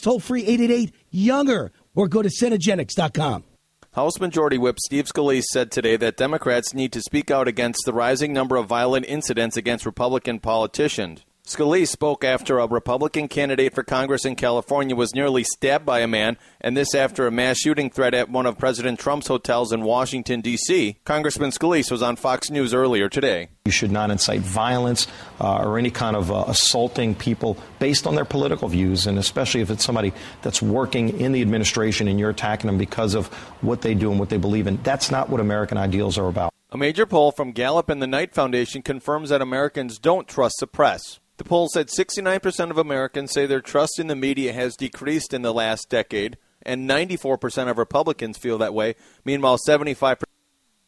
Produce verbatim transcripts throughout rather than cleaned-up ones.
toll-free eight eight eight, younger, or go to Cenegenics dot com. House Majority Whip Steve Scalise said today that Democrats need to speak out against the rising number of violent incidents against Republican politicians. Scalise spoke after a Republican candidate for Congress in California was nearly stabbed by a man, and this after a mass shooting threat at one of President Trump's hotels in Washington, D C Congressman Scalise was on Fox News earlier today. You should not incite violence uh, or any kind of uh, assaulting people based on their political views, and especially if it's somebody that's working in the administration and you're attacking them because of what they do and what they believe in. That's not what American ideals are about. A major poll from Gallup and the Knight Foundation confirms that Americans don't trust the press. The poll said sixty-nine percent of Americans say their trust in the media has decreased in the last decade, and ninety-four percent of Republicans feel that way. Meanwhile, seventy-five percent.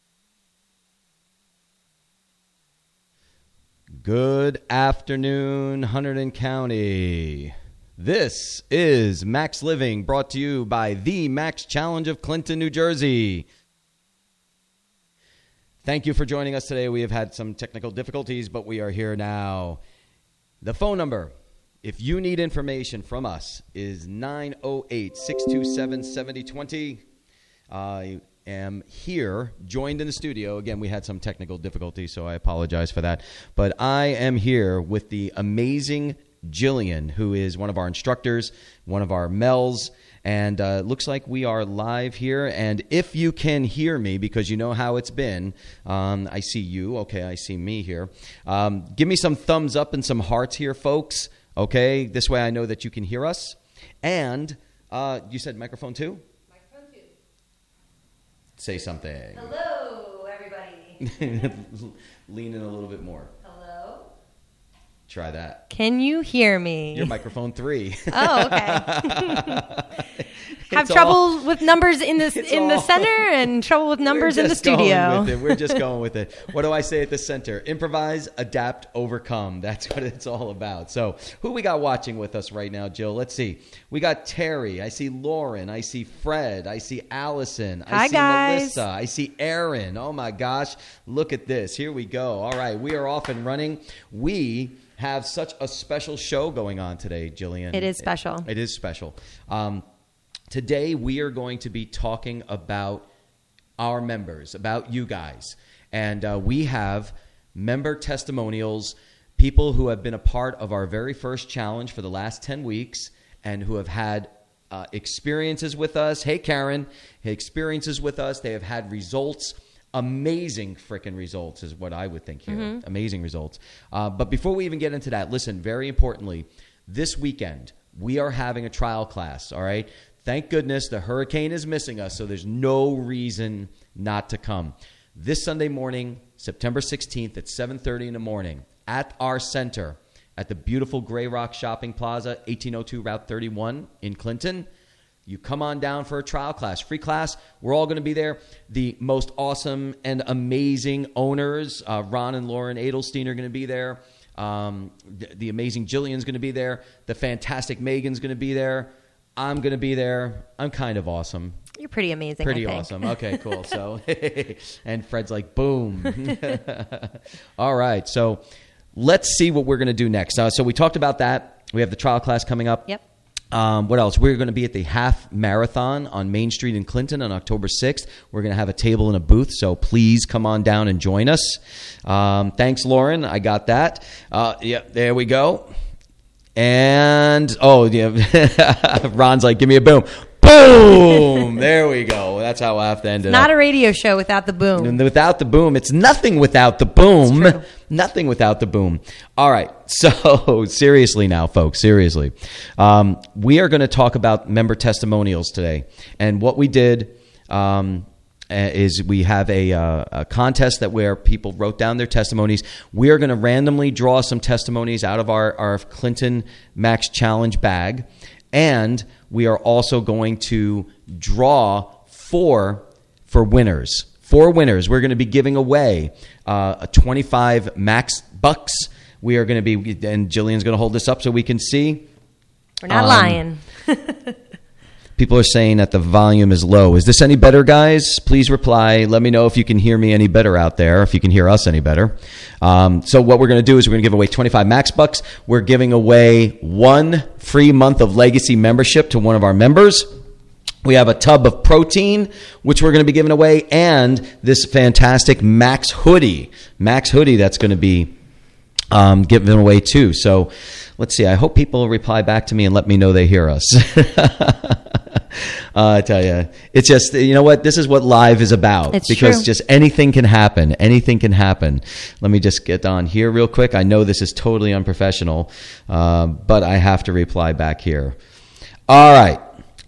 Good afternoon, Hunterdon County. This is Max Living, brought to you by the Max Challenge of Clinton, New Jersey. Thank you for joining us today. We have had some technical difficulties, but we are here now. The phone number, if you need information from us, is nine oh eight, six two seven, seven oh two oh. I am here, joined in the studio. Again, we had some technical difficulties, so I apologize for that. But I am here with the amazing Jillian, who is one of our instructors, one of our Mels, and uh, looks like we are live here. And if you can hear me, because you know how it's been, um, I see you. Okay, I see me here. Um, give me some thumbs up and some hearts here, folks. Okay, this way I know that you can hear us. And uh, you said microphone two? Microphone two. Say something. Hello, everybody. Lean in a little bit more. Hello. Try that. Can you hear me? You're microphone three. Oh, okay. Have trouble all, with numbers in the in the center and trouble with numbers in the studio. With it. We're just going with it. What do I say at the center? Improvise, adapt, overcome. That's what it's all about. So who we got watching with us right now, Jill? Let's see. We got Terry. I see Lauren. I see Fred. I see Allison. I Hi, see guys. Melissa. I see Aaron. Oh, my gosh. Look at this. Here we go. All right. We are off and running. We have such a special show going on today, Jillian. It is special. It, it is special. Um, today, we are going to be talking about our members, about you guys. And uh, we have member testimonials, people who have been a part of our very first challenge for the last ten weeks and who have had uh, experiences with us. Hey, Karen, experiences with us. They have had results. Amazing freaking results is what I would think here. Mm-hmm. Amazing results. Uh, but before we even get into that, listen, very importantly, this weekend, we are having a trial class, all right? Thank goodness the hurricane is missing us, so there's no reason not to come. This Sunday morning, September sixteenth at seven thirty in the morning at our center at the beautiful Grey Rock Shopping Plaza, eighteen oh two Route thirty-one in Clinton. You come on down for a trial class, free class. We're all going to be there. The most awesome and amazing owners, uh, Ron and Lauren Adelstein, are going to be there. Um, the, the amazing Jillian's going to be there. The fantastic Megan's going to be there. I'm going to be there. I'm kind of awesome. You're pretty amazing. Pretty I think. awesome. Okay, cool. So, and Fred's like, boom. All right. So let's see what we're going to do next. Uh, so we talked about that. We have the trial class coming up. Yep. Um, what else? We're going to be at the Half Marathon on Main Street in Clinton on October sixth. We're going to have a table and a booth, so please come on down and join us. Um, thanks, Lauren. I got that. Uh, yeah, there we go. And, oh, yeah, Ron's like, give me a boom. Boom! There we go. That's how I have to end it. Not up. a radio show without the boom. And without the boom. It's nothing without the boom. Nothing without the boom. All right. So seriously now, folks, seriously. Um, we are going to talk about member testimonials today. And what we did um, is we have a, uh, a contest that where people wrote down their testimonies. We are going to randomly draw some testimonies out of our, our Clinton Max Challenge bag. And we are also going to draw four for winners. Four winners. We're going to be giving away uh, a twenty-five Max Bucks. We are going to be, and Jillian's going to hold this up so we can see. We're not um, lying. People are saying that the volume is low. Is this any better, guys? Please reply. Let me know if you can hear me any better out there, if you can hear us any better. Um, so what we're going to do is we're going to give away twenty-five Max Bucks. We're giving away one free month of Legacy membership to one of our members. We have a tub of protein, which we're going to be giving away, and this fantastic Max hoodie. Max hoodie that's going to be um, given away too. So let's see. I hope people reply back to me and let me know they hear us. Uh, I tell you, it's just, you know what? This is what live is about. It's because true. Just anything can happen. Anything can happen. Let me just get on here real quick. I know this is totally unprofessional, uh, but I have to reply back here. All right.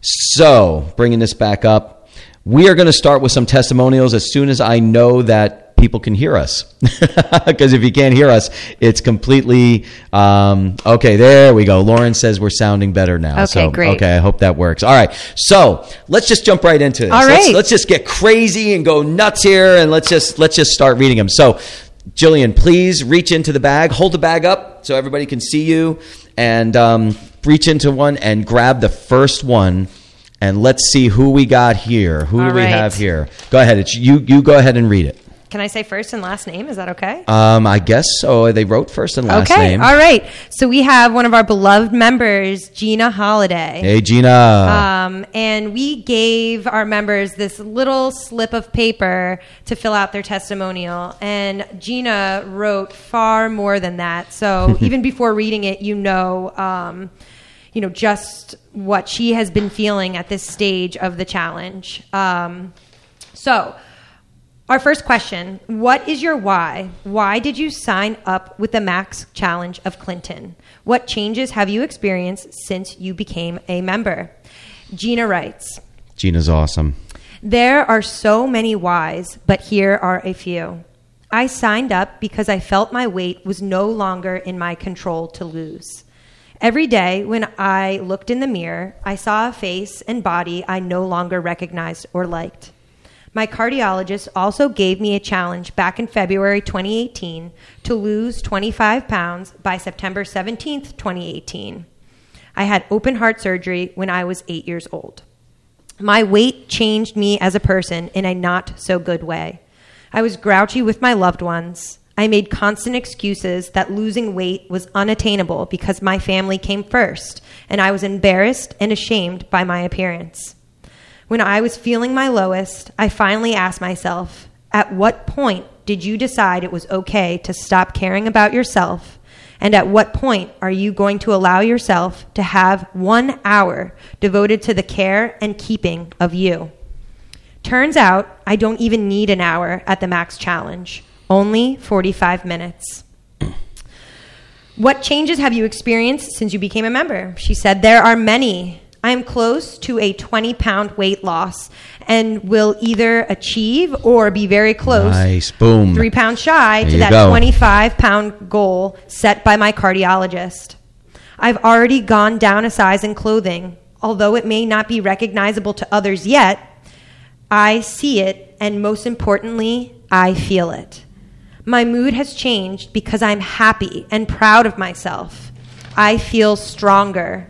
So bringing this back up, we are going to start with some testimonials as soon as I know that people can hear us. Because if you can't hear us, it's completely um, okay. There we go. Lauren says we're sounding better now. Okay, so, great. Okay, I hope that works. All right, so let's just jump right into this. All let's, right. let's just get crazy and go nuts here, and let's just let's just start reading them. So, Jillian, please reach into the bag, hold the bag up so everybody can see you, and um, reach into one and grab the first one. And let's see who we got here. Who All do we right. have here? Go ahead. It's you. You go ahead and read it. Can I say first and last name? Is that okay? Um, I guess so. They wrote first and last okay. name. All right. So we have one of our beloved members, Gina Holiday. Hey, Gina. Um, and we gave our members this little slip of paper to fill out their testimonial. And Gina wrote far more than that. So even before reading it, you know, um, you know, just what she has been feeling at this stage of the challenge. Um, so our first question, what is your why? Why did you sign up with the Max Challenge of Clinton? What changes have you experienced since you became a member? Gina writes, Gina's awesome. there are so many whys, but here are a few. I signed up because I felt my weight was no longer in my control to lose. Every day when I looked in the mirror, I saw a face and body I no longer recognized or liked. My cardiologist also gave me a challenge back in February twenty eighteen to lose twenty-five pounds by September seventeenth, twenty eighteen. I had open heart surgery when I was eight years old. My weight changed me as a person in a not so good way. I was grouchy with my loved ones. I made constant excuses that losing weight was unattainable because my family came first, and I was embarrassed and ashamed by my appearance. When I was feeling my lowest, I finally asked myself, at what point did you decide it was okay to stop caring about yourself? And at what point are you going to allow yourself to have one hour devoted to the care and keeping of you? Turns out I don't even need an hour at the Max Challenge, only forty-five minutes. What changes have you experienced since you became a member? She said, there are many. I am close to a twenty-pound weight loss and will either achieve or be very close. Nice. Boom. Three pounds shy There to you that go. twenty-five pound goal set by my cardiologist. I've already gone down a size in clothing. Although it may not be recognizable to others yet, I see it, and most importantly, I feel it. My mood has changed because I'm happy and proud of myself. I feel stronger.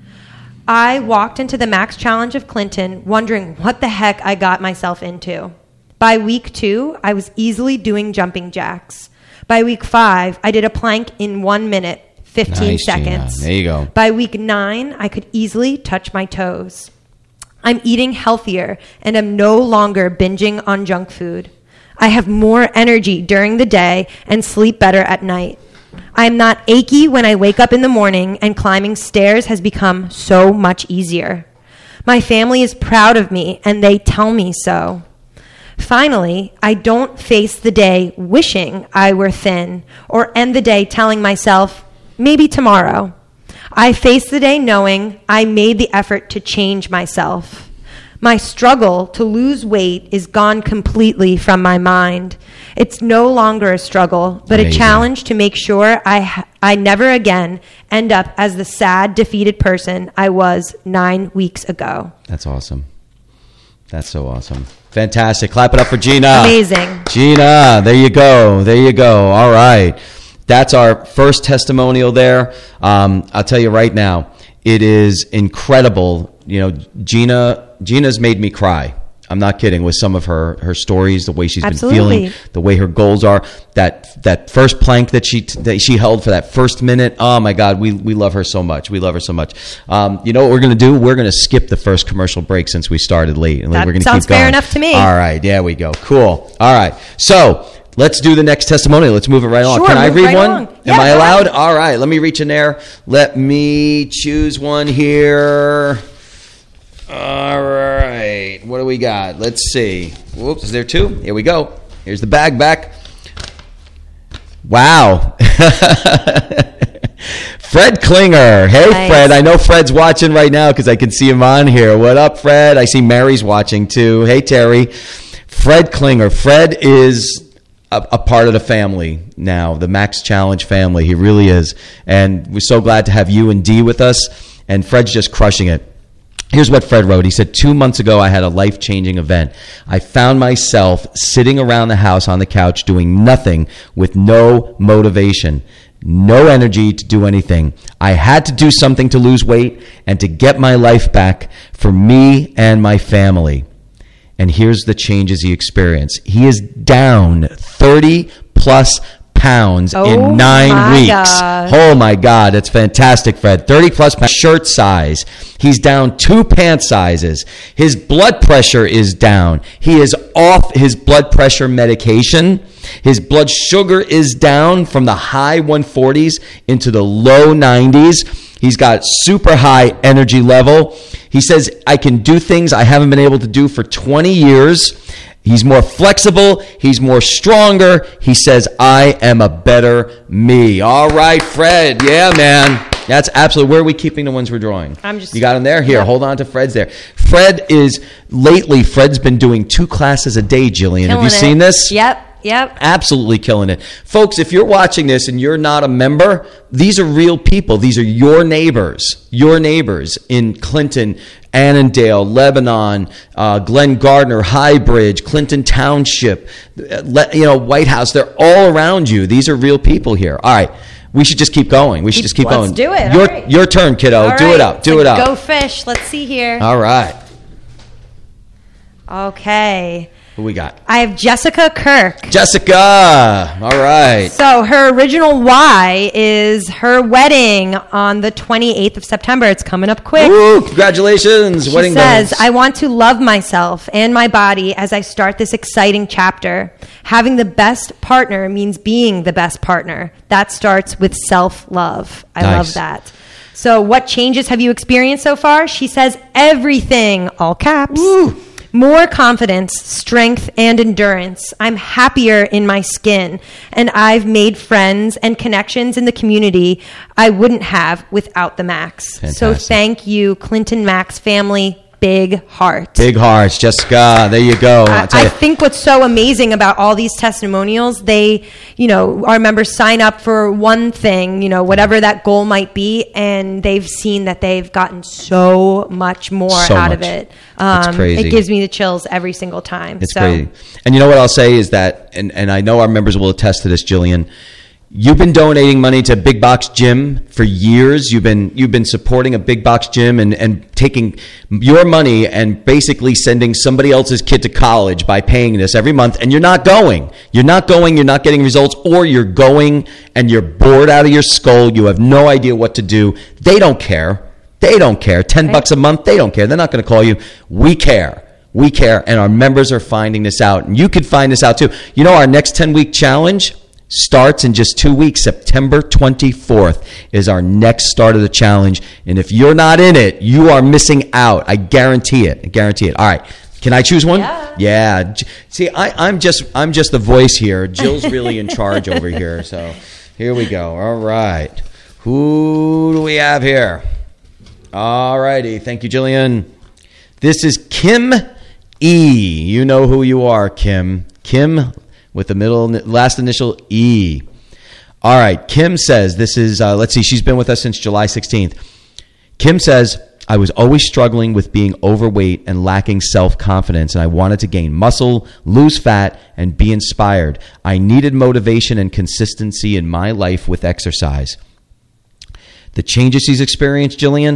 I walked into the Max Challenge of Clinton wondering what the heck I got myself into. By week two, I was easily doing jumping jacks. By week five, I did a plank in one minute, fifteen Nice, Gina. seconds. There you go. By week nine, I could easily touch my toes. I'm eating healthier and am no longer binging on junk food. I have more energy during the day and sleep better at night. I am not achy when I wake up in the morning, and climbing stairs has become so much easier. My family is proud of me, and they tell me so. Finally, I don't face the day wishing I were thin or end the day telling myself, maybe tomorrow. I face the day knowing I made the effort to change myself. My struggle to lose weight is gone completely from my mind. It's no longer a struggle, but Amazing. a challenge to make sure I ha- I never again end up as the sad, defeated person I was nine weeks ago. That's awesome. That's so awesome. Fantastic. Clap it up for Gina. Amazing. Gina, there you go. There you go. All right. That's our first testimonial there. Um, I'll tell you right now, it is incredible you know, Gina, Gina's made me cry. I'm not kidding, with some of her, her stories, the way she's Absolutely. been feeling, the way her goals are. That that first plank that she that she held for that first minute. Oh my God, we we love her so much. We love her so much. Um, you know what we're going to do? We're going to skip the first commercial break since we started late, and That we're going to sounds keep going. fair enough to me. All right, there we go. Cool. All right, so let's do the next testimonial. Let's move it right along. Sure, Can I move read right one? along. Am Yeah, I go allowed? ahead. All right, let me reach in there. Let me choose one here. All right. What do we got? Let's see. Whoops, is there two? Here we go. Here's the bag back. Wow. Fred Klinger. Hey, Nice. Fred. I know Fred's watching right now because I can see him on here. What up, Fred? I see Mary's watching too. Hey, Terry. Fred Klinger. Fred is a, a part of the family now, the Max Challenge family. He really is. And we're so glad to have you and Dee with us. And Fred's just crushing it. Here's what Fred wrote. He said, two months ago, I had a life-changing event. I found myself sitting around the house on the couch doing nothing with no motivation, no energy to do anything. I had to do something to lose weight and to get my life back for me and my family. And here's the changes he experienced. He is down thirty plus pounds Oh in nine my weeks. God. Oh my God, that's fantastic, Fred. thirty plus pounds. Shirt size. He's down two pant sizes. His blood pressure is down. He is off his blood pressure medication. His blood sugar is down from the high one forties into the low nineties. He's got super high energy level. He says, I can do things I haven't been able to do for twenty years. He's more flexible. He's more stronger. He says, I am a better me. All right, Fred. Yeah, man. That's absolutely. Where are we keeping the ones we're drawing? I'm just- You got them there? Here, Yep. hold on to Fred's there. Fred is, lately, Fred's been doing two classes a day, Jillian. Have you Killing it. seen this? Yep, yep. Absolutely killing it. Folks, if you're watching this and you're not a member, these are real people. These are your neighbors, your neighbors in Clinton, Annandale, Lebanon, uh, Glen Gardner, Highbridge, Clinton Township, uh, le- you know, White House. They're all around you. These are real people here. All right. We should just keep going. We should just keep Let's going. do it. Your, All right. your turn, kiddo. All do right. it up. Do Let's it up. Go fish. Let's see here. All right. Okay. Who we got? I have Jessica Kirk. Jessica. All right. So her original why is her wedding on the twenty-eighth of September. It's coming up quick. Woo, congratulations. She Wedding says, bells. I want to love myself and my body as I start this exciting chapter. Having the best partner means being the best partner. That starts with self-love. I Nice. love that. So what changes have you experienced so far? She says, everything, all caps. Woo. More confidence, strength, and endurance. I'm happier in my skin, and I've made friends and connections in the community I wouldn't have without the Max. So Fantastic. thank you, Clinton Max family. Big heart. Big hearts, Jessica. There you go. I, I'll tell I you. think what's so amazing about all these testimonials, they, you know, our members sign up for one thing, you know, whatever that goal might be, and they've seen that they've gotten so much more So out of much. it. It's crazy. It gives me the chills every single time. It's so. crazy. And you know what I'll say is that, and, and I know our members will attest to this, Jillian, you've been donating money to Big Box Gym for years. You've been you've been supporting a Big Box Gym and, and taking your money and basically sending somebody else's kid to college by paying this every month. And you're not going. You're not going. You're not getting results. Or you're going and you're bored out of your skull. You have no idea what to do. They don't care. They don't care. Ten bucks a month, they don't care. They're not going to call you. We care. We care. And our members are finding this out. And you could find this out too. You know, our next ten-week challenge starts in just two weeks. September twenty-fourth is our next start of the challenge. And if you're not in it, you are missing out. I guarantee it. I guarantee it. All right. Can I choose one? Yeah. Yeah. J- See, I, I'm just I'm just the voice here. Jill's really in charge over here. So here we go. All right. Who do we have here? All righty. Thank you, Jillian. This is Kim E. You know who you are, Kim. Kim with the middle last initial E. All right. Kim says, this is, uh, let's see, she's been with us since July sixteenth. Kim says, I was always struggling with being overweight and lacking self-confidence, and I wanted to gain muscle, lose fat, and be inspired. I needed motivation and consistency in my life with exercise. The changes she's experienced, Jillian,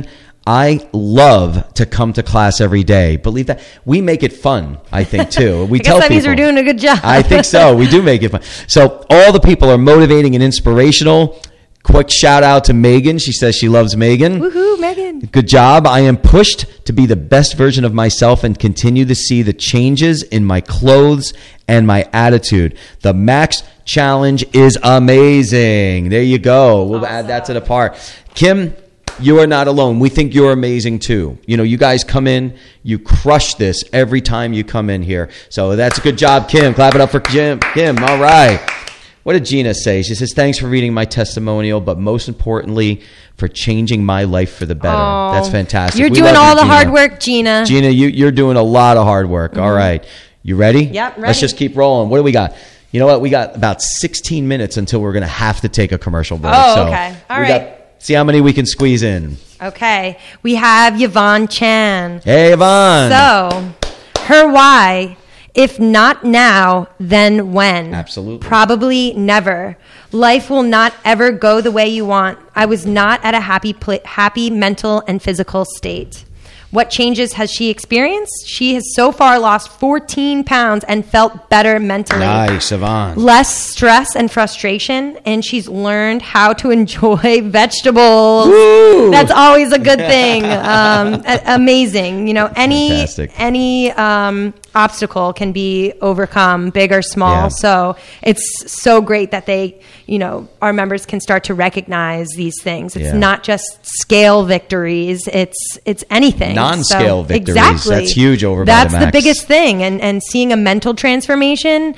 I love to come to class every day. Believe that. We make it fun, I think, too. We I tell guess that people, means we're doing a good job. I think so. We do make it fun. So all the people are motivating and inspirational. Quick shout out to Megan. She says she loves Megan. Woohoo, Megan. Good job. I am pushed to be the best version of myself and continue to see the changes in my clothes and my attitude. The Max Challenge is amazing. There you go. We'll awesome. Add that to the part. Kim, you are not alone. We think you're amazing too. You know, you guys come in, you crush this every time you come in here. So that's a good job, Kim. Clap it up for Jim. Kim, all right. What did Gina say? She says, thanks for reading my testimonial, but most importantly, for changing my life for the better. Oh, that's fantastic. You're we doing all you, the Gina. hard work, Gina. Gina, you, you're doing a lot of hard work. Mm-hmm. All right. You ready? Yep, ready. Let's just keep rolling. What do we got? You know what? We got about sixteen minutes until we're going to have to take a commercial break. Oh, so okay. All we right. Got, see how many we can squeeze in. Okay. We have Yvonne Chan. Hey, Yvonne. So, her why, if not now, then when? Absolutely. Probably never. Life will not ever go the way you want. I was not at a happy, pl- happy mental and physical state. What changes has she experienced? She has so far lost fourteen pounds and felt better mentally. Nice, Yvonne. Less stress and frustration, and she's learned how to enjoy vegetables. Woo! That's always a good thing. Um, a- amazing. You know, any Fantastic. any um, obstacle can be overcome, big or small. Yeah. So it's so great that they, you know, our members can start to recognize these things. It's Yeah. not just scale victories. It's it's anything. Non-scale So, victories. Exactly. That's huge over That's by the the Max. biggest thing. And and seeing a mental transformation,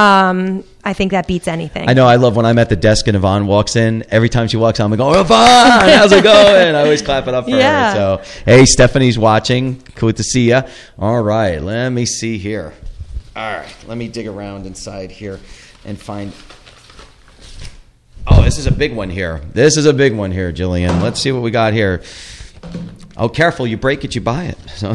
um, I think that beats anything. I know. I love when I'm at the desk and Yvonne walks in. Every time she walks in, I'm like, oh, Yvonne, how's it going? I always clap it up for Yeah. her. So, hey, Stephanie's watching. Cool to see you. All right. Let me see here. All right. Let me dig around inside here and find. Oh, this is a big one here. This is a big one here, Jillian. Let's see what we got here. Oh, careful. You break it, you buy it. So,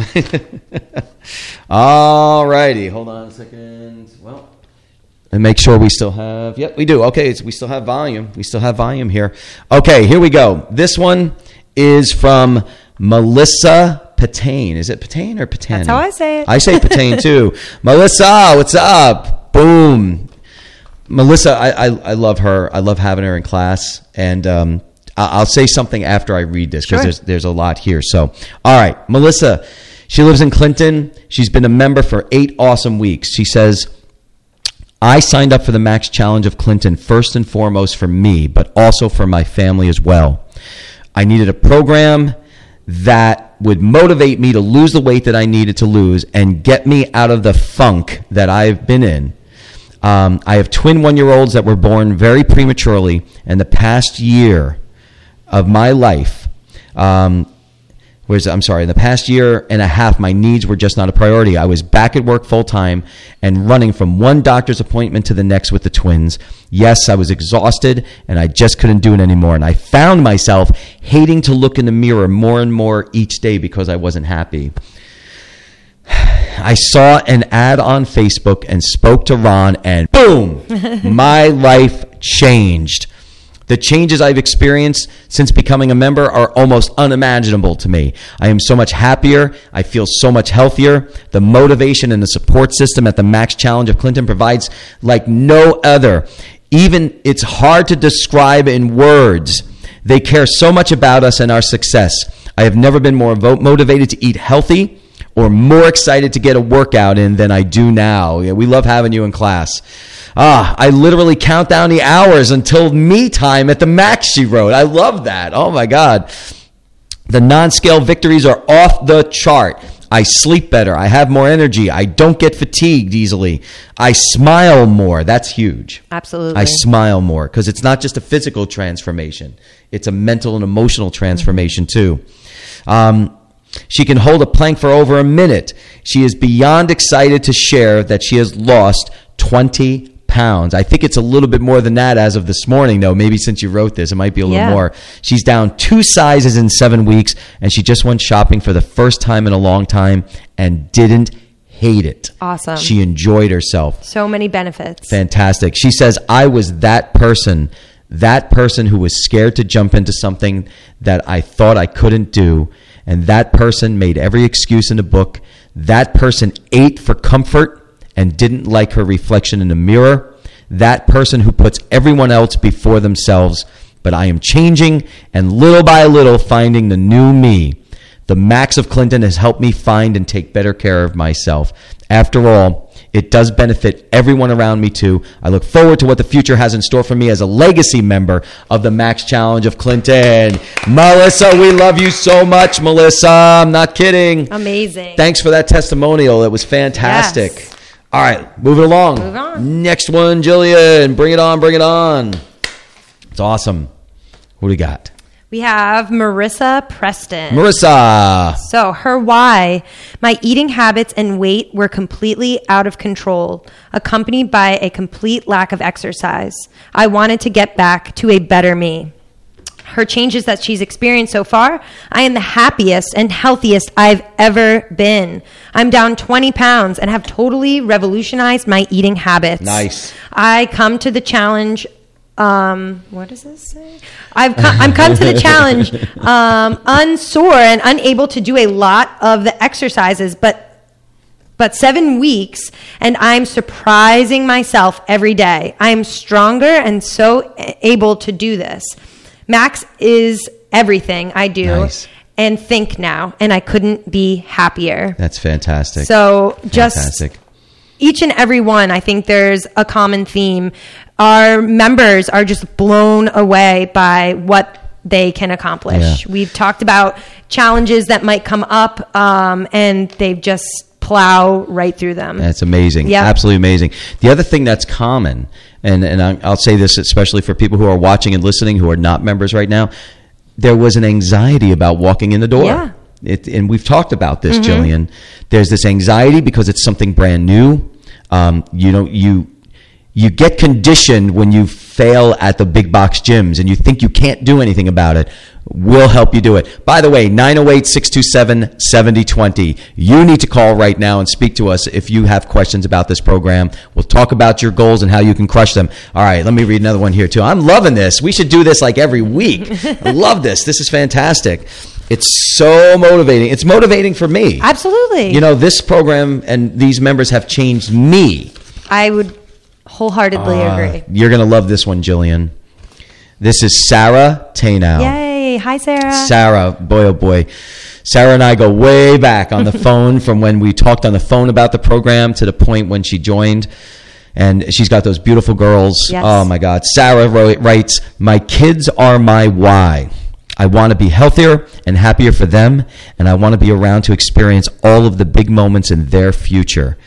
all righty. Hold on a second. Well, and make sure we still have, yep, we do. Okay, it's, we still have volume. We still have volume here. Okay, here we go. This one is from Melissa Patane. Is it Patane or Patane? That's how I say it. I say Patane too. Melissa, what's up? Boom. Melissa, I, I, I love her. I love having her in class. And um, I, I'll say something after I read this because Sure. there's, there's a lot here. So, all right, Melissa, she lives in Clinton. She's been a member for eight awesome weeks. She says, I signed up for the Max Challenge of Clinton first and foremost for me, but also for my family as well. I needed a program that would motivate me to lose the weight that I needed to lose and get me out of the funk that I've been in. Um, I have twin one-year-olds that were born very prematurely, and the past year of my life, um, was, I'm sorry, in the past year and a half, my needs were just not a priority. I was back at work full-time and running from one doctor's appointment to the next with the twins. Yes, I was exhausted, and I just couldn't do it anymore. And I found myself hating to look in the mirror more and more each day because I wasn't happy. I saw an ad on Facebook and spoke to Ron, and boom, my life changed. The changes I've experienced since becoming a member are almost unimaginable to me. I am so much happier. I feel so much healthier. The motivation and the support system at the Max Challenge of Clinton provides like no other. Even it's hard to describe in words. They care so much about us and our success. I have never been more vo- motivated to eat healthy or more excited to get a workout in than I do now. Yeah, we love having you in class. Ah, I literally count down the hours until me time at the Max, she wrote. I love that. Oh, my God. The non-scale victories are off the chart. I sleep better. I have more energy. I don't get fatigued easily. I smile more. That's huge. Absolutely. I smile more because it's not just a physical transformation. It's a mental and emotional transformation, too. Um, She can hold a plank for over a minute. She is beyond excited to share that she has lost twenty pounds. I think it's a little bit more than that as of this morning, though. Maybe since you wrote this, it might be a little Yeah. more. She's down two sizes in seven weeks, and she just went shopping for the first time in a long time and didn't hate it. Awesome. She enjoyed herself. So many benefits. Fantastic. She says, I was that person, that person who was scared to jump into something that I thought I couldn't do. and that person made every excuse in the book. That person ate for comfort and didn't like her reflection in the mirror. That person who puts everyone else before themselves. But I am changing and little by little finding the new me. The Max of Clinton has helped me find and take better care of myself. After all, it does benefit everyone around me too. I look forward to what the future has in store for me as a legacy member of the Max Challenge of Clinton. Melissa, we love you so much, Melissa. I'm not kidding. Amazing. Thanks for that testimonial. It was fantastic. Yes. All right, moving along. Move on. Next one, Jillian. Bring it on, bring it on. It's awesome. What do we got? We have Marissa Preston. Marissa. So her why: my eating habits and weight were completely out of control, accompanied by a complete lack of exercise. I wanted to get back to a better me. Her changes that she's experienced so far: I am the happiest and healthiest I've ever been. I'm down twenty pounds and have totally revolutionized my eating habits. Nice. I come to the challenge Um, what does this say? I've come, I'm come to the challenge, um, unsore and unable to do a lot of the exercises, but but seven weeks, and I'm surprising myself every day. I am stronger and so able to do this. Max is everything I do Nice. and think now, and I couldn't be happier. That's fantastic. So just fantastic. each and every one, I think there's a common theme. Our members are just blown away by what they can accomplish. Yeah. We've talked about challenges that might come up, um, and they just plow right through them. That's amazing. Yep. Absolutely amazing. The other thing that's common, and, and I- I'll say this especially for people who are watching and listening who are not members right now, there was an anxiety about walking in the door. Yeah. It, and we've talked about this, Mm-hmm. Jillian. There's this anxiety because it's something brand new. Um, you know, you you get conditioned when you fail at the big box gyms and you think you can't do anything about it. We'll help you do it. By the way, nine oh eight, six two seven, seven oh two oh. You need to call right now and speak to us if you have questions about this program. We'll talk about your goals and how you can crush them. All right, let me read another one here too. I'm loving this. We should do this like every week. I love this. This is fantastic. It's so motivating. It's motivating for me. Absolutely. You know, this program and these members have changed me. I would wholeheartedly Uh, agree. You're going to love this one, Jillian. This is Sarah Tanow. Yay. Hi, Sarah. Sarah, boy, oh boy. Sarah and I go way back on the phone from when we talked on the phone about the program to the point when she joined. And she's got those beautiful girls. Yes. Oh, my God. Sarah wrote, writes, my kids are my why. I want to be healthier and happier for them, and I want to be around to experience all of the big moments in their future.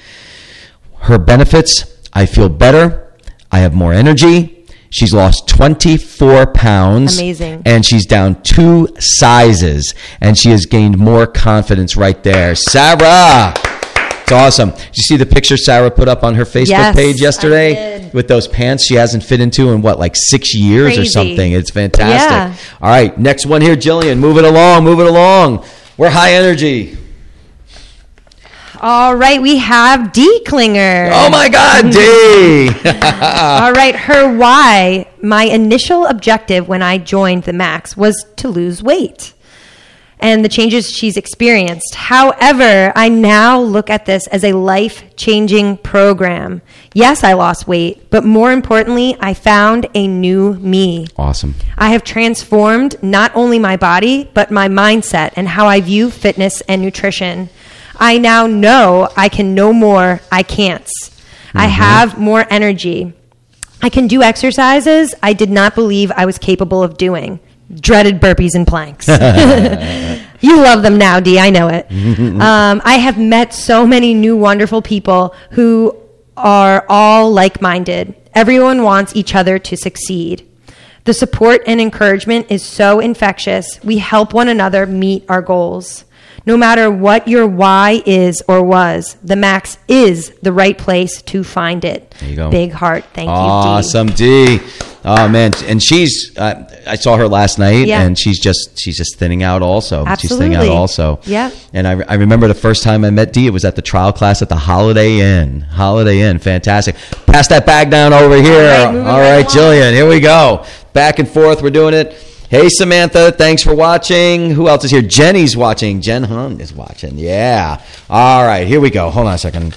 Her benefits: I feel better. I have more energy. She's lost twenty-four pounds. Amazing. And she's down two sizes. And she has gained more confidence right there. Sarah! It's awesome. Did you see the picture Sarah put up on her Facebook Yes, page yesterday? I did. With those pants she hasn't fit into in, what, like six years or Crazy. something. It's fantastic. Yeah. All right, next one here, Jillian. Move it along, move it along. We're high energy. All right, we have D. Klinger. Oh, my God, D! All right, her why. My initial objective when I joined the Max was to lose weight and the changes she's experienced. However, I now look at this as a life-changing program. Yes, I lost weight, but more importantly, I found a new me. Awesome. I have transformed not only my body, but my mindset and how I view fitness and nutrition. I now know I can no more I can'ts. I have more energy. I can do exercises I did not believe I was capable of doing. Dreaded burpees and planks. You love them now, Dee. I know it. um, I have met so many new wonderful people who are all like-minded. Everyone wants each other to succeed. The support and encouragement is so infectious. We help one another meet our goals. No matter what your why is or was, the Max is the right place to find it. There you go. Big heart. Thank Awesome, D. Oh man, and she's. Uh, I saw her last night, Yeah. and she's just she's just thinning out. Also, she's thinning out Absolutely. also. Yeah. And I, I remember the first time I met D. It was at the trial class at the Holiday Inn. Holiday Inn, fantastic. Pass that bag down over here. All right, moving All right right, along. Jillian, here we go. Back and forth, we're doing it. Hey, Samantha. Thanks for watching. Who else is here? Jenny's watching. Jen Hunt is watching. Yeah. All right. Here we go. Hold on a second.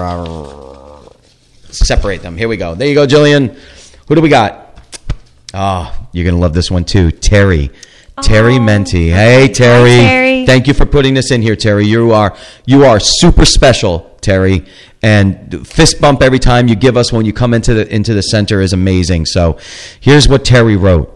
Separate them. Here we go. There you go, Jillian. Who do we got? Oh, you're going to love this one, too. Terry. Terry Menti. Hey, Terry. Hi, Terry. Thank you for putting this in here, Terry. You are you are super special, Terry. And fist bump every time you give us when you come into the into the center is amazing. So here's what Terry wrote.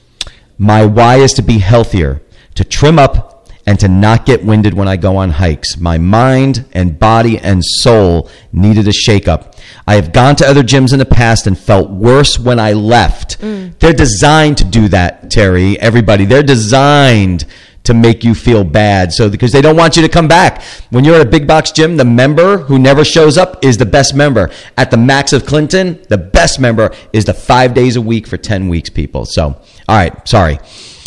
My why is to be healthier, to trim up, and to not get winded when I go on hikes. My mind and body and soul needed a shakeup. I have gone to other gyms in the past and felt worse when I left. Mm. They're designed to do that, Terry. Everybody, they're designed to make you feel bad. So because they don't want you to come back. When you're at a big box gym, the member who never shows up is the best member. At the Max of Clinton, the best member is the five days a week for ten weeks, people. So, all right, sorry.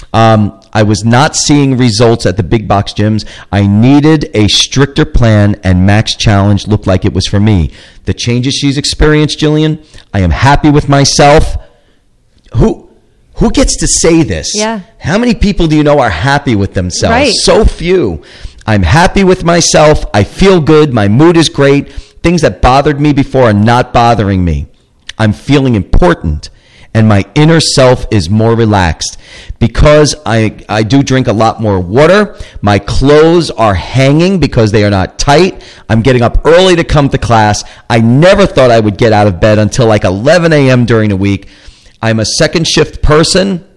Um, I was not seeing results at the big box gyms. I needed a stricter plan, and Max Challenge looked like it was for me. The changes she's experienced, Jillian, I am happy with myself. Who... Who gets to say this? Yeah. How many people do you know are happy with themselves? Right. So few. I'm happy with myself. I feel good. My mood is great. Things that bothered me before are not bothering me. I'm feeling important, and my inner self is more relaxed. Because I, I do drink a lot more water, my clothes are hanging because they are not tight. I'm getting up early to come to class. I never thought I would get out of bed until like eleven a.m. during the week. I'm a second shift person.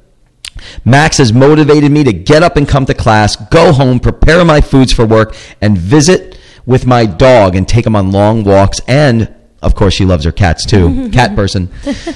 Max has motivated me to get up and come to class, go home, prepare my foods for work, and visit with my dog and take him on long walks. And, of course, she loves her cats, too. Cat person.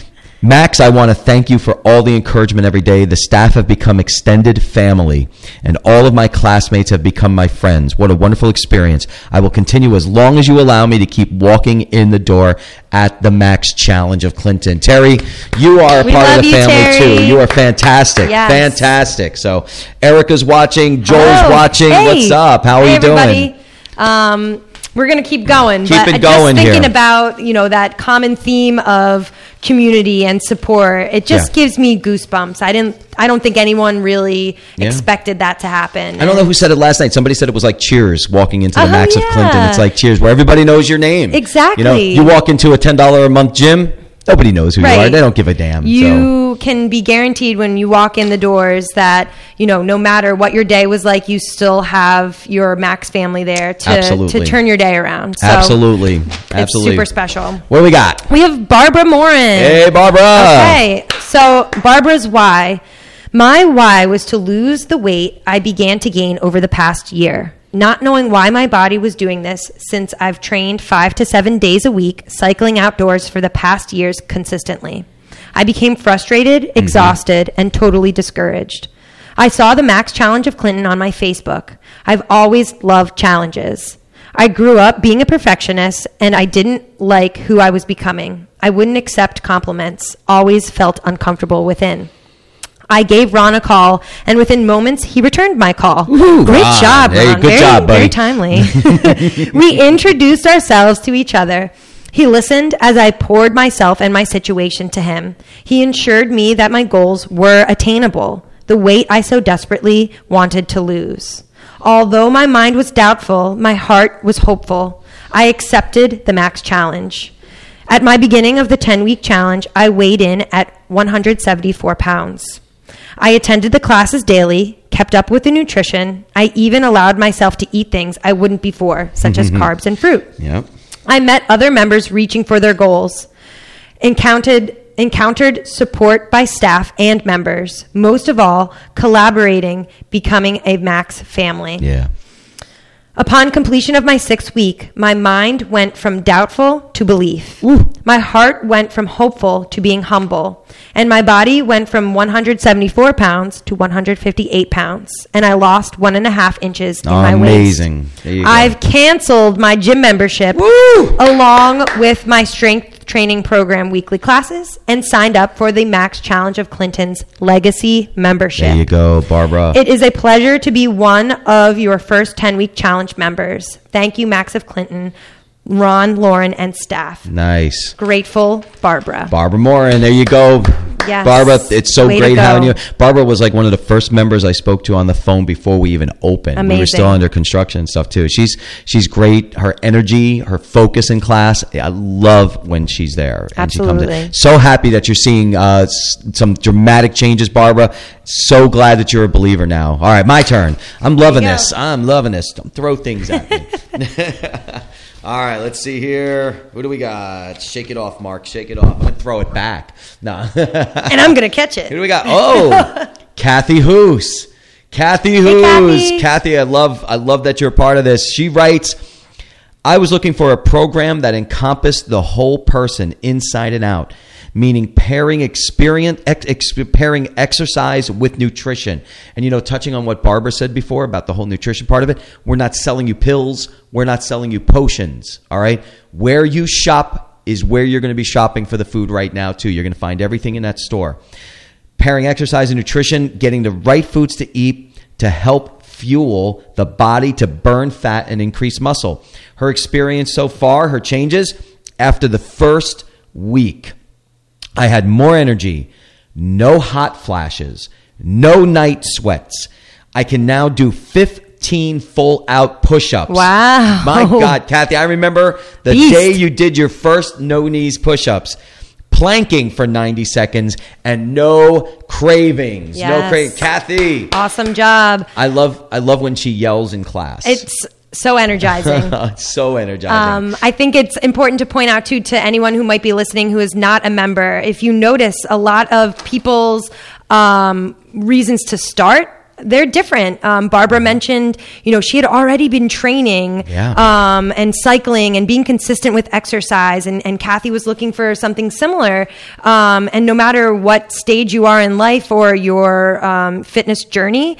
Max, I want to thank you for all the encouragement every day. The staff have become extended family, and all of my classmates have become my friends. What a wonderful experience. I will continue as long as you allow me to keep walking in the door at the Max Challenge of Clinton. Terry, you are a we part of the you, family, Terry. too. You are fantastic. Yes. Fantastic. So Erica's watching. Joel's oh, watching. Hey. What's up? How are hey, you everybody. doing? Um, we're going to keep going. Keep but it going just thinking here. about, you know, that common theme of community and support, it just Yeah. gives me goosebumps. I didn't I don't think anyone really Yeah. expected that to happen. I don't know who said it last night. Somebody said it was like Cheers walking into the Oh, Max of yeah. Clinton. It's like Cheers where everybody knows your name. Exactly. You know, you walk into a ten dollars a month gym, nobody knows who you Right. are. They don't give a damn. You so. can be guaranteed when you walk in the doors that, you know, no matter what your day was like, you still have your Max family there to, Absolutely. to turn your day around. So Absolutely. It's Absolutely. super special. What do we got? We have Barbara Morin. Hey, Barbara. Okay, so Barbara's why. My why was to lose the weight I began to gain over the past year. Not knowing why my body was doing this since I've trained five to seven days a week, cycling outdoors for the past years consistently. I became frustrated, exhausted, mm-hmm. and totally discouraged. I saw the Max Challenge of Clinton on my Facebook. I've always loved challenges. I grew up being a perfectionist, and I didn't like who I was becoming. I wouldn't accept compliments, always felt uncomfortable within. I gave Ron a call, and within moments, he returned my call. Ooh, Great Ron. job, Hey, Ron. good very, job, buddy. Very timely. We introduced ourselves to each other. He listened as I poured myself and my situation to him. He ensured me that my goals were attainable, the weight I so desperately wanted to lose. Although my mind was doubtful, my heart was hopeful. I accepted the Max Challenge. At my beginning of the ten-week challenge, I weighed in at one hundred seventy-four pounds. I attended the classes daily, kept up with the nutrition. I even allowed myself to eat things I wouldn't before, such as carbs and fruit. Yep. I met other members reaching for their goals, encountered encountered support by staff and members, most of all, collaborating, becoming a Max family. Yeah. Upon completion of my sixth week, my mind went from doubtful to belief. Ooh. My heart went from hopeful to being humble. And my body went from one hundred seventy-four pounds to one hundred fifty-eight pounds. And I lost one and a half inches in Oh, my waist. amazing. There you go. I've canceled my gym membership Woo! along with my strength training program weekly classes and signed up for the Max Challenge of Clinton's Legacy membership. There you go, Barbara. It is a pleasure to be one of your first ten-week challenge members. Thank you, Max of Clinton, Ron, Lauren, and staff. Nice. Grateful, Barbara. Barbara Morin, there you go. Yes. Barbara, it's so Way to great go. having you. Barbara was like one of the first members I spoke to on the phone before we even opened. Amazing. We were still under construction and stuff too. She's she's great. Her energy, her focus in class, I love when she's there. And Absolutely. She comes in. So happy that you're seeing uh, s- some dramatic changes, Barbara. So glad that you're a believer now. All right, my turn. I'm loving There you this. go. I'm loving this. Don't throw things at me. All right, let's see here. Who do we got? Shake it off, Mark. Shake it off. I'm going to throw it back. No. And I'm going to catch it. Who do we got? Oh, Kathy Hoos. Kathy Hoos. Kathy. Kathy, I love I love that you're a part of this. She writes, I was looking for a program that encompassed the whole person inside and out, meaning pairing experience, ex, ex, pairing exercise with nutrition. And, you know, touching on what Barbara said before about the whole nutrition part of it, we're not selling you pills. We're not selling you potions. All right. Where you shop is where you're going to be shopping for the food right now, too. You're going to find everything in that store. Pairing exercise and nutrition, getting the right foods to eat to help fuel the body to burn fat and increase muscle. Her experience so far, her changes, after the first week, I had more energy, no hot flashes, no night sweats. I can now do fifteen full out push-ups. Wow. My God, Kathy, I remember the Beast. day you did your first no knees push-ups. Planking for ninety seconds and no cravings. No Yes. cravings. Kathy, Awesome job. I love I love when she yells in class. It's so energizing. It's so energizing. Um, I think it's important to point out, too, to anyone who might be listening who is not a member, if you notice a lot of people's um, reasons to start, they're different. Um, Barbara mentioned, you know, she had already been training Yeah. um, and cycling and being consistent with exercise. And, and Kathy was looking for something similar. Um, and no matter what stage you are in life or your um, fitness journey,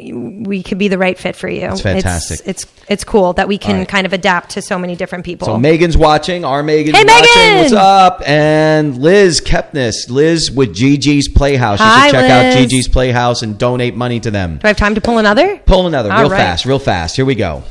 we could be the right fit for you. That's fantastic. It's it's, it's cool that we can All right. kind of adapt to so many different people. So Megan's watching. Our Megan's Hey, watching. Megan! What's up? And Liz Kepnes. Liz with Gigi's Playhouse. You Hi, should check out Liz. Gigi's Playhouse and donate money to them. Do I have time to pull another? Pull another All real right. fast, real fast. Here we go.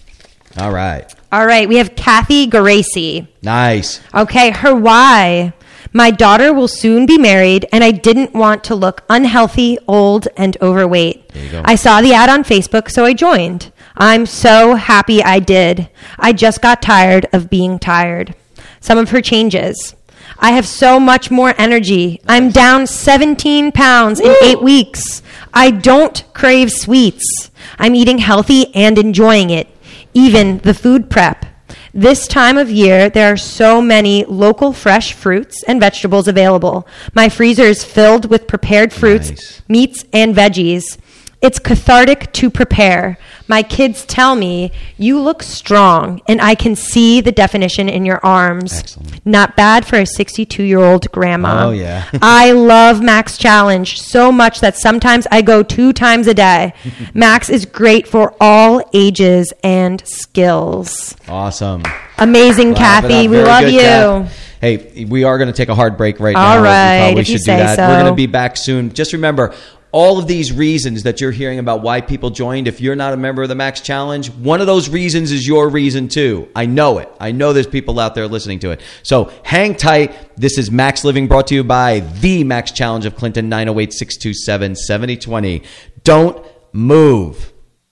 All right. All right, we have Kathy Garacy. Nice. Okay, her why. My daughter will soon be married, and I didn't want to look unhealthy, old, and overweight. There you go. I saw the ad on Facebook, so I joined. I'm so happy I did. I just got tired of being tired. Some of her changes. I have so much more energy. I'm down seventeen pounds in eight weeks. I don't crave sweets. I'm eating healthy and enjoying it, even the food prep. This time of year, there are so many local fresh fruits and vegetables available. My freezer is filled with prepared fruits, Nice. meats, and veggies. It's cathartic to prepare. My kids tell me, you look strong, and I can see the definition in your arms. Excellent. Not bad for a sixty-two-year-old grandma. Oh, yeah. I love Max Challenge so much that sometimes I go two times a day. Max is great for all ages and skills. Awesome. Amazing, Clap it Kathy. up. We Very love good, you. Kath. Hey, we are going to take a hard break right All now. right, We probably if you should do say that. so. We're going to be back soon. Just remember, all of these reasons that you're hearing about why people joined, if you're not a member of the Max Challenge, one of those reasons is your reason too. I know it. I know there's people out there listening to it. So hang tight. This is Max Living, brought to you by the Max Challenge of Clinton, nine oh eight, six two seven, seven oh two oh. Don't move.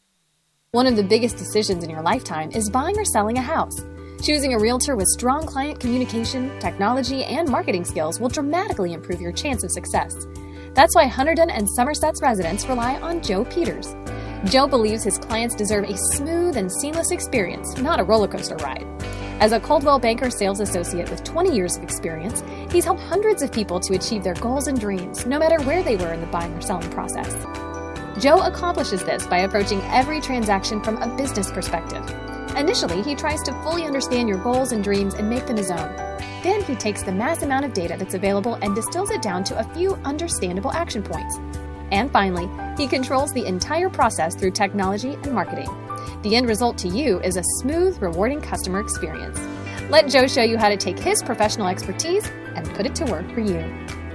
One of the biggest decisions in your lifetime is buying or selling a house. Choosing a realtor with strong client communication, technology, and marketing skills will dramatically improve your chance of success. That's why Hunterdon and Somerset's residents rely on Joe Peters. Joe believes his clients deserve a smooth and seamless experience, not a roller coaster ride. As a Coldwell Banker sales associate with twenty years of experience, he's helped hundreds of people to achieve their goals and dreams, no matter where they were in the buying or selling process. Joe accomplishes this by approaching every transaction from a business perspective. Initially, he tries to fully understand your goals and dreams and make them his own. Then he takes the mass amount of data that's available and distills it down to a few understandable action points. And finally, he controls the entire process through technology and marketing. The end result to you is a smooth, rewarding customer experience. Let Joe show you how to take his professional expertise and put it to work for you.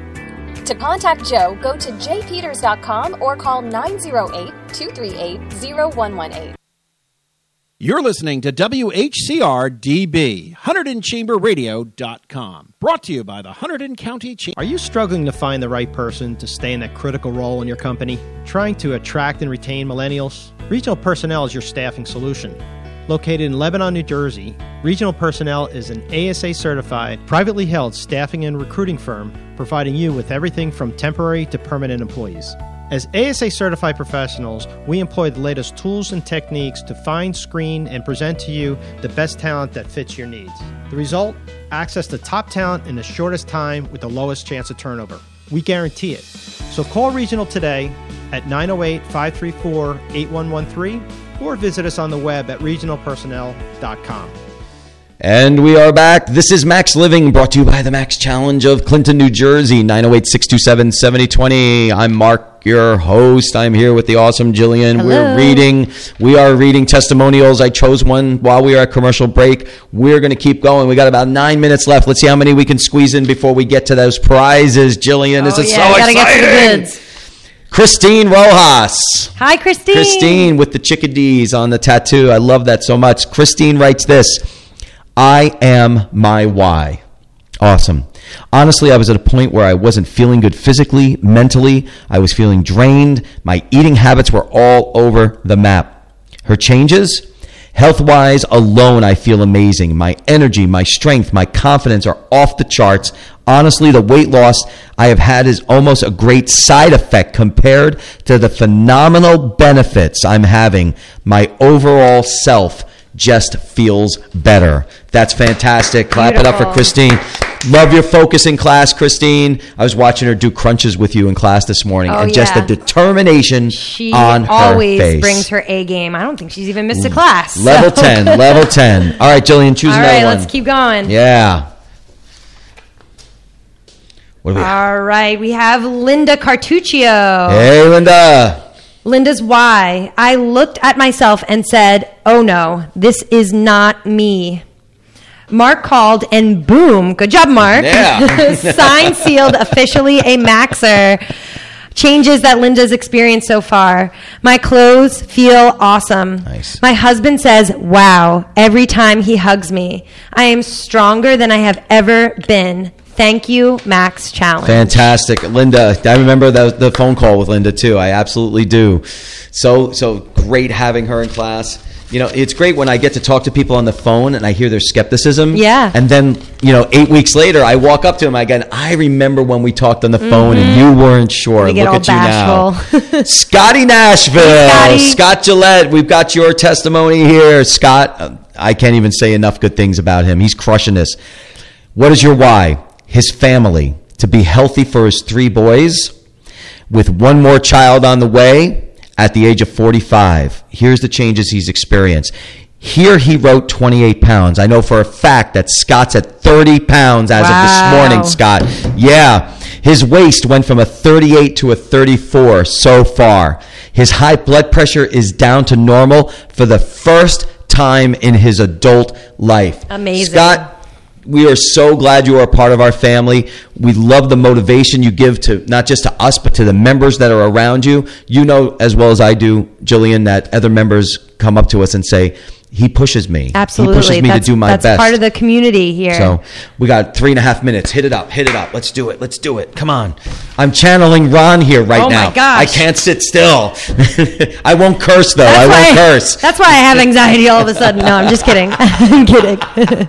To contact Joe, go to j peters dot com or call nine oh eight, two three eight, oh one one eight. You're listening to W H C R D B, Hunterdon Chamber Radio dot com. Brought to you by the Hunterdon County Chamber. Are you struggling to find the right person to stay in that critical role in your company? Trying to attract and retain millennials? Regional Personnel is your staffing solution. Located in Lebanon, New Jersey, Regional Personnel is an A S A-certified, privately held staffing and recruiting firm providing you with everything from temporary to permanent employees. As A S A-certified professionals, we employ the latest tools and techniques to find, screen, and present to you the best talent that fits your needs. The result? Access to top talent in the shortest time with the lowest chance of turnover. We guarantee it. So call Regional today at nine oh eight, five three four, eight one one three or visit us on the web at regional personnel dot com. And we are back. This is Max Living, brought to you by the Max Challenge of Clinton, New Jersey, nine oh eight, six two seven, seven oh two oh. I'm Mark, your host. I'm here with the awesome Jillian. Hello. We're reading, we are reading testimonials. I chose one while we were at commercial break. We're going to keep going. We got about nine minutes left. Let's see how many we can squeeze in before we get to those prizes. Jillian, this oh, is yeah, so gotta exciting. Get to the goods. Christine Rojas. Hi, Christine. Christine with the chickadees on the tattoo. I love that so much. Christine writes this: I am my why. Awesome. Honestly, I was at a point where I wasn't feeling good physically, mentally. I was feeling drained. My eating habits were all over the map. Her changes? Health-wise alone, I feel amazing. My energy, my strength, my confidence are off the charts. Honestly, the weight loss I have had is almost a great side effect compared to the phenomenal benefits I'm having. My overall self just feels better. That's fantastic. Clap Beautiful. it up for Christine. Love your focus in class, Christine. I was watching her do crunches with you in class this morning, Oh, and just yeah. the determination She on her always face. brings her A game. I don't think she's even missed a class. Level so. ten, level ten. All right, Jillian, choose All another right, one. let's keep going. Yeah. What do we have? All right, we have Linda Cartuccio. Hey, Linda. Linda's why. I looked at myself and said, oh no, this is not me. Mark called and boom, good job, Mark. Yeah. Signed, sealed, officially a Maxer. Changes that Linda's experienced so far. My clothes feel awesome. Nice. My husband says, wow, every time he hugs me. I am stronger than I have ever been. Thank you, Max Challenge. Fantastic. Linda, I remember the, the phone call with Linda, too. I absolutely do. So, so great having her in class. You know, it's great when I get to talk to people on the phone and I hear their skepticism. Yeah. And then, you know, eight weeks later, I walk up to them again. I remember when we talked on the phone and you weren't sure. We get Look all at you now. bashful. Scotty Nashville. Hey, Scotty. Scott Gillette. We've got your testimony here. Scott, uh, I can't even say enough good things about him. He's crushing this. What is your why? His family. To be healthy for his three boys with one more child on the way. At the age of forty-five, here's the changes he's experienced. Here he wrote twenty-eight pounds. I know for a fact that Scott's at thirty pounds as Wow. of this morning, Scott. Yeah. His waist went from a thirty-eight to a thirty-four so far. His high blood pressure is down to normal for the first time in his adult life. Amazing. Scott, we are so glad you are a part of our family. We love the motivation you give to not just to us, but to the members that are around you. You know as well as I do, Jillian, that other members come up to us and say, he pushes me. Absolutely. He pushes me that's, to do my that's best. part of the community here. So we got three and a half minutes. Hit it up. Hit it up. Let's do it. Let's do it. Come on. I'm channeling Ron here right Oh, my now. gosh. I can't sit still. I won't curse, though. That's I won't why, curse. That's why I have anxiety all of a sudden. No, I'm just kidding. I'm kidding.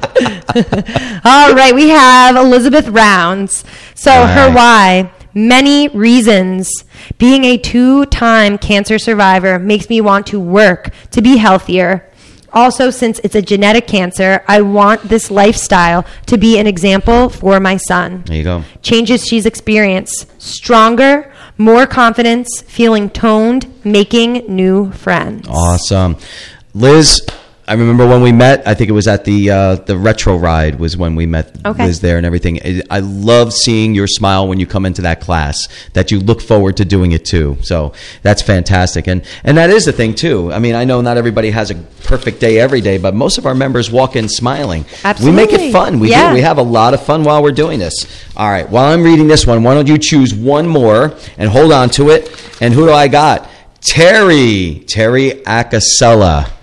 All right, we have Elizabeth Rounds. So Right. her why, many reasons. Being a two-time cancer survivor makes me want to work to be healthier. Also, since it's a genetic cancer, I want this lifestyle to be an example for my son. There you go. Changes she's experienced. Stronger, more confidence, feeling toned, making new friends. Awesome. Liz, I remember when we met, I think it was at the uh, the retro ride was when we met Okay. Liz there and everything. I- I love seeing your smile when you come into that class, that you look forward to doing it too. So that's fantastic. And and that is the thing too. I mean, I know not everybody has a perfect day every day, but most of our members walk in smiling. We make Absolutely. it fun. We Yeah. do. We have a lot of fun while we're doing this. All right. While I'm reading this one, why don't you choose one more and hold on to it? And who do I got? Terry. Terry Acasella.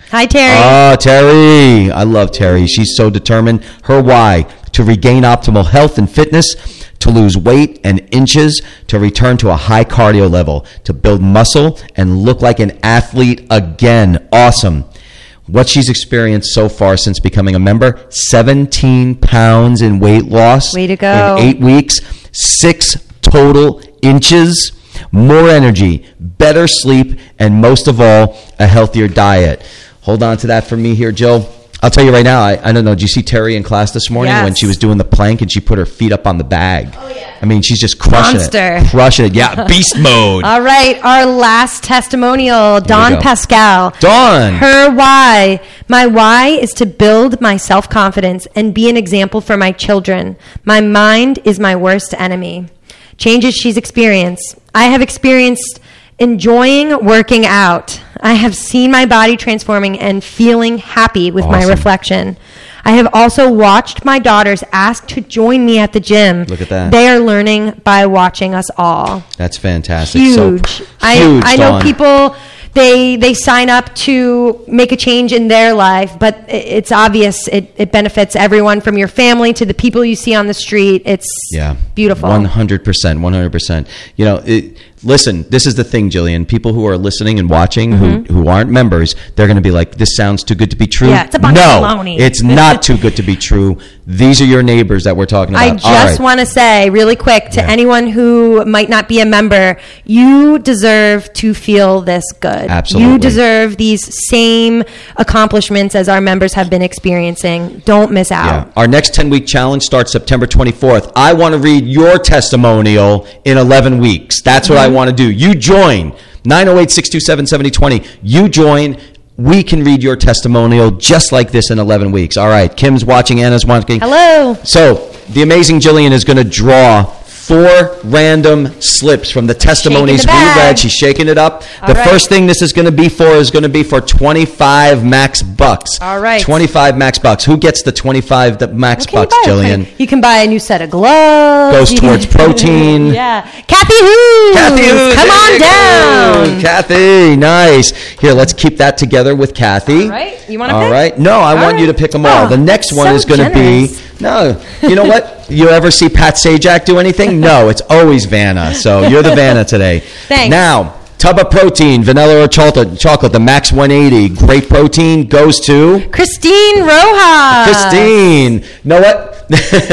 Hi, Terry. Oh, Terry. I love Terry. She's so determined. Her why: to regain optimal health and fitness, to lose weight and inches, to return to a high cardio level, to build muscle and look like an athlete again. Awesome. What she's experienced so far since becoming a member: seventeen pounds in weight loss. Way to go. In eight weeks, six total inches, more energy, better sleep, and most of all, a healthier diet. Hold on to that for me here, Jill. I'll tell you right now, I, I don't know, did you see Terry in class this morning yes. when she was doing the plank and she put her feet up on the bag? Oh, yeah. I mean, she's just crushing Monster. it. Crushing it. Yeah, beast mode. All right, our last testimonial, Dawn go. Pascal. Dawn. Her why. My why is to build my self-confidence and be an example for my children. My mind is my worst enemy. Changes she's experienced. I have experienced enjoying working out. I have seen my body transforming and feeling happy with my Awesome. reflection. I have also watched my daughters ask to join me at the gym. Look at that. They are learning by watching us all. That's fantastic. Huge. So, I, huge, I know Dawn. people, they they sign up to make a change in their life, but i- it's obvious it, it benefits everyone from your family to the people you see on the street. It's Yeah. beautiful. one hundred percent. one hundred percent. You know, it, listen, this is the thing, Jillian. People who are listening and watching who, who aren't members, they're going to be like, this sounds too good to be true. Yeah, it's a bunch no, of baloney. it's not too good to be true. These are your neighbors that we're talking about. I All just right. want to say really quick to Yeah. anyone who might not be a member, you deserve to feel this good. Absolutely. You deserve these same accomplishments as our members have been experiencing. Don't miss out. Yeah. Our next ten-week challenge starts September twenty-fourth. I want to read your testimonial in eleven weeks. That's what I want to do. You join. nine oh eight, six two seven, seven oh two oh. You join. We can read your testimonial just like this in eleven weeks. All right. Kim's watching. Anna's watching. Hello. So the amazing Jillian is going to draw four random slips from the testimonies Shaking we the bag. read. She's shaking it up. All the right. first thing this is going to be for is going to be for twenty-five max bucks. All right. twenty-five max bucks. Who gets the twenty-five the max What can you bucks, buy? Jillian? You can buy a new set of gloves. Goes You towards can- protein. Yeah. Kathy Who. Kathy, Who, Come there on you down. go. Kathy, nice. Here, let's keep that together with Kathy. All right. You wanna All pick? right. No, I All want you to right. pick them all. Oh, the next one so is going to be generous. no. You know what? You ever see Pat Sajak do anything? No, it's always Vanna. So you're the Vanna today. Thanks. Now, tub of protein, vanilla or chocolate. Chocolate, the Max one eighty. Great protein goes to Christine Rojas. Christine. Know what?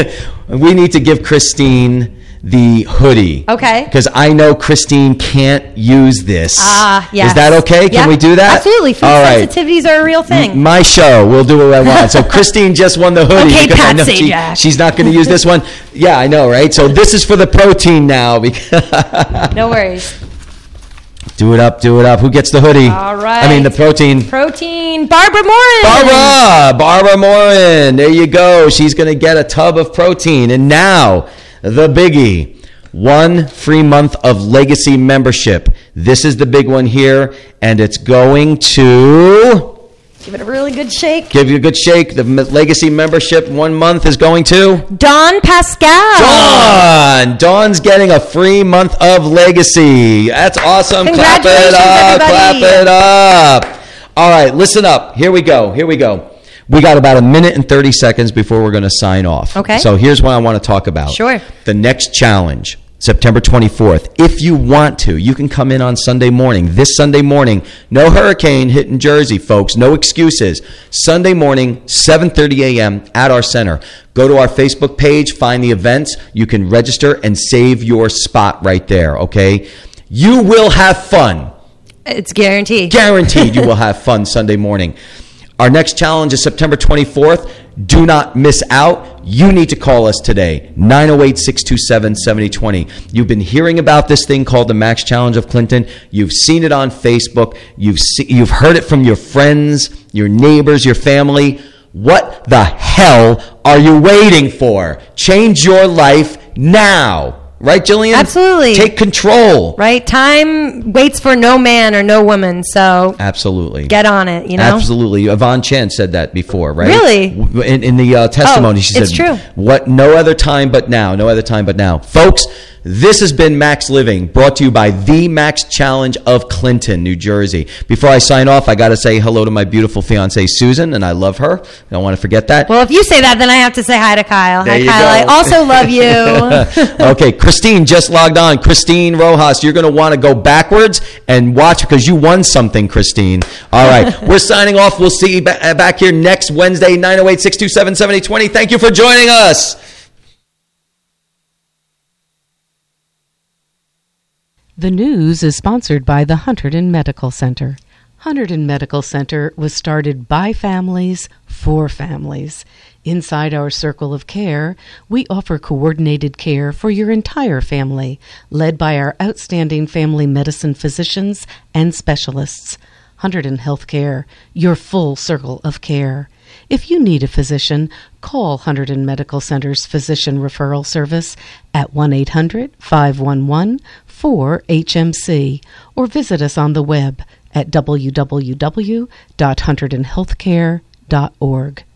We need to give Christine the hoodie. Okay. Because I know Christine can't use this. Ah, yes. Is that okay? Can Yeah, we do that? Absolutely. Food All right. sensitivities are a real thing. My show. We'll do what I want. So Christine just won the hoodie. Okay, because I Pat know she, Sajak. she's not going to use this one. Yeah, I know, right? So this is for the protein now. Because No worries. do it up, do it up. Who gets the hoodie? All right. I mean, the protein. Protein. Barbara Morin. Barbara, Barbara Morin. There you go. She's going to get a tub of protein. And now, the biggie. One free month of Legacy membership. This is the big one here. And it's going to Give it a really good shake. give you a good shake. The m- Legacy membership one month is going to Dawn Pascal. Dawn. Dawn's getting a free month of Legacy. That's awesome. Clap it Congratulations, up. everybody. Clap it up. All right, listen up. Here we go. Here we go. We got about a minute and thirty seconds before we're going to sign off. Okay. So here's what I want to talk about. Sure. The next challenge, September twenty-fourth. If you want to, you can come in on Sunday morning. This Sunday morning, no hurricane hitting Jersey, folks. No excuses. Sunday morning, seven thirty a.m. at our center. Go to our Facebook page, find the events. You can register and save your spot right there, okay? You will have fun. It's guaranteed. Guaranteed you will have fun Sunday morning. Our next challenge is September twenty-fourth. Do not miss out. You need to call us today, nine oh eight, six two seven, seven oh two oh. You've been hearing about this thing called the Max Challenge of Clinton. You've seen it on Facebook. You've see, you've heard it from your friends, your neighbors, your family. What the hell are you waiting for? Change your life now. Right, Jillian? Absolutely. Take control. Right? Time waits for no man or no woman, so Absolutely. get on it, you know? Absolutely. Yvonne Chen said that before, right? Really? W- In, in the uh, testimony, Oh, she it's said, true. "What? No other time but now. No other time but now." Folks, This has been Max Living, brought to you by the Max Challenge of Clinton, New Jersey. Before I sign off, I got to say hello to my beautiful fiancée, Susan, and I love her. I don't want to forget that. Well, if you say that, then I have to say hi to Kyle. There hi, you Kyle. go. I also love you. Okay, Christine just logged on. Christine Rojas, you're going to want to go backwards and watch because you won something, Christine. All right, we're signing off. We'll see you back here next Wednesday, nine oh eight, six two seven, seven eight two zero. Thank you for joining us. The news is sponsored by the Hunterdon Medical Center. Hunterdon Medical Center was started by families for families. Inside our circle of care, we offer coordinated care for your entire family, led by our outstanding family medicine physicians and specialists. Hunterdon Healthcare, your full circle of care. If you need a physician, call Hunterdon Medical Center's Physician Referral Service at one eight hundred, five one one, four H M C or visit us on the web at w w w dot hunterdon healthcare dot org.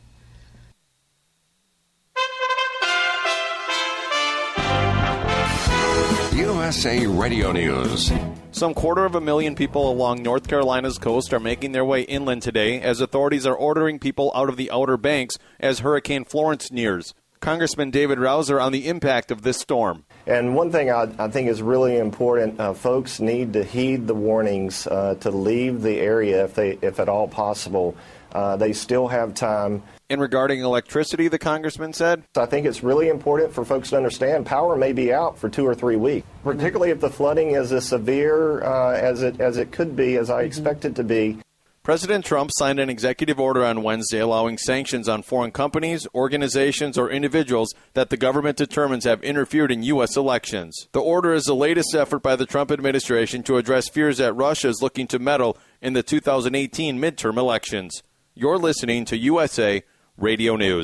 U S A Radio News. Some quarter of a million people along North Carolina's coast are making their way inland today as authorities are ordering people out of the Outer Banks as Hurricane Florence nears. Congressman David Rouser on the impact of this storm. And one thing I, I think is really important, uh, folks need to heed the warnings uh, to leave the area if they, if at all possible. Uh, they still have time. And regarding electricity, the congressman said, I think it's really important for folks to understand power may be out for two or three weeks, particularly if the flooding is as severe uh, as it as it could be, as I expect it to be. President Trump signed an executive order on Wednesday allowing sanctions on foreign companies, organizations, or individuals that the government determines have interfered in U S elections. The order is the latest effort by the Trump administration to address fears that Russia is looking to meddle in the two thousand eighteen midterm elections. You're listening to U S A Radio News.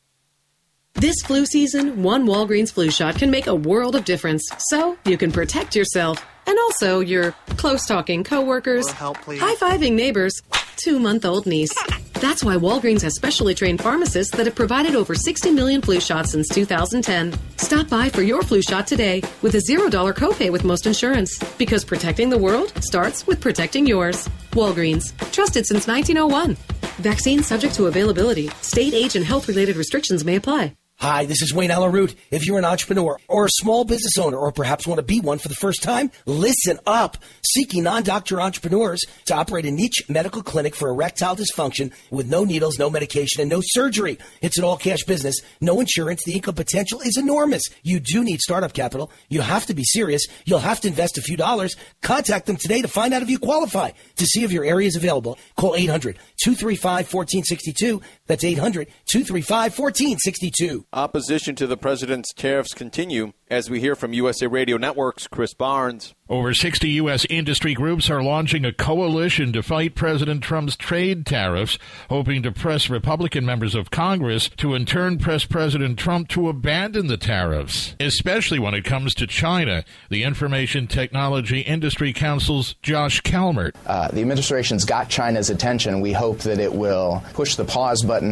This flu season, one Walgreens flu shot can make a world of difference. So you can protect yourself and also your close-talking coworkers, high-fiving neighbors, two-month-old niece. That's why Walgreens has specially trained pharmacists that have provided over sixty million flu shots since two thousand ten. Stop by for your flu shot today with a zero dollar copay with most insurance. Because protecting the world starts with protecting yours. Walgreens. Trusted since nineteen oh one. Vaccine subject to availability. State, age, and health-related restrictions may apply. Hi, this is Wayne Alaroot. If you're an entrepreneur or a small business owner or perhaps want to be one for the first time, listen up. Seeking non-doctor entrepreneurs to operate a niche medical clinic for erectile dysfunction with no needles, no medication, and no surgery. It's an all-cash business, no insurance. The income potential is enormous. You do need startup capital. You have to be serious. You'll have to invest a few dollars. Contact them today to find out if you qualify. To see if your area is available, call eight hundred, two three five, one four six two. That's eight hundred, two three five, one four six two. Opposition to the president's tariffs continue as we hear from U S A Radio Network's Chris Barnes. Over sixty U S industry groups are launching a coalition to fight President Trump's trade tariffs, hoping to press Republican members of Congress to in turn press President Trump to abandon the tariffs, especially when it comes to China. The Information Technology Industry Council's Josh Calmert. Uh, the administration's got China's attention. We hope that it will push the pause button